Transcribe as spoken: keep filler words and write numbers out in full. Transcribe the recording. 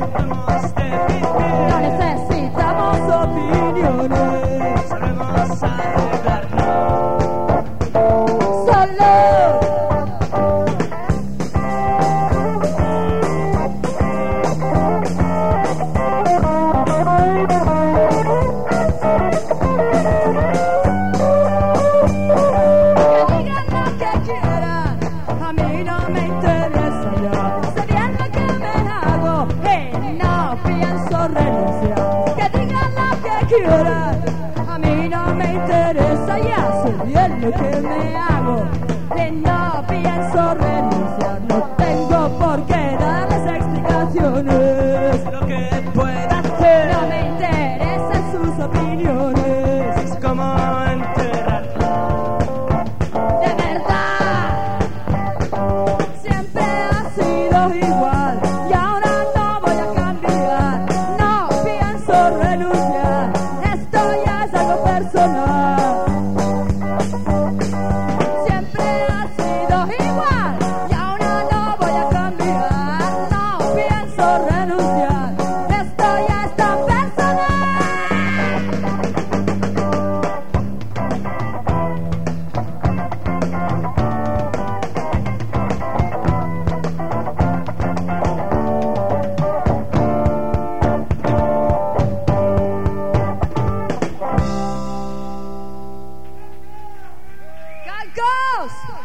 Hemos de vivir. No necesitamos opiniones. Sabemos arreglarnos. Solo. Que digan lo que quieran, a mí no me interesa ya. Sé bien lo que me hago y no pienso renunciar. Que digan lo que quieran, a mí no me interesa ya. Sé bien lo que me hago y no pienso renunciar. No tengo por qué darles explicaciones. Lo que pueda hacer No me interesan sus opiniones. es como enterrarlo. De verdad, siempre ha sido igual y ahora no voy a cambiar. No pienso renunciar, esto ya es algo personal. Siempre ha sido igual y ahora no voy a cambiar. No pienso renunciar, esto ya es tan personal. Calcos!